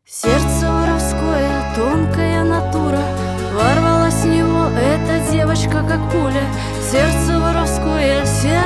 Сердце воровское, тонкая натура, ворвалась в него эта девочка, как пуля. Сердце воровское,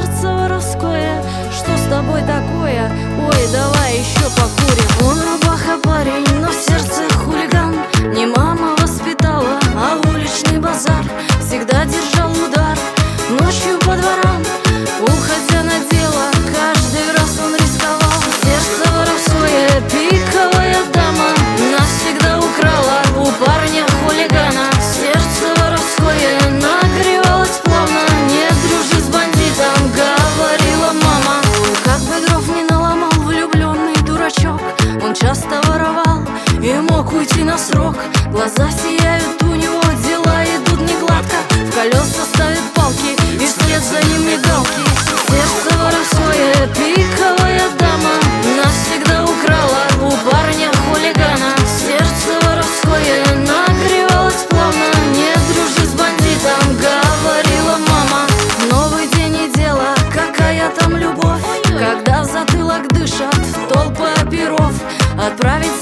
что с тобой такое? Ой, давай еще покурим. Он рубаха парень, но в сердце хулиган. Не мама воспитала, а уличный базар. Всегда держал удар ночью по дворам, уходя на дело, каждый раз он рисковал. Сердце воровское, пиковая дама, навсегда украла у парня хулигана. Сердце воровское, нагревалось плавно, не дружи с бандитом, говорила мама. Как бы дров не наломал влюбленный дурачок, он часто воровал и мог уйти на срок. Глаза сияют у него, дела идут не гладко, в колеса ставят палки и вслед за ним мигалки. Сердце воровское, пиковая дама, навсегда украла у парня хулигана. Сердце воровское, нагревалось плавно, не дружи с бандитом, говорила мама. Новый день и дело, какая там любовь, когда в затылок дышат толпы оперов. Отправить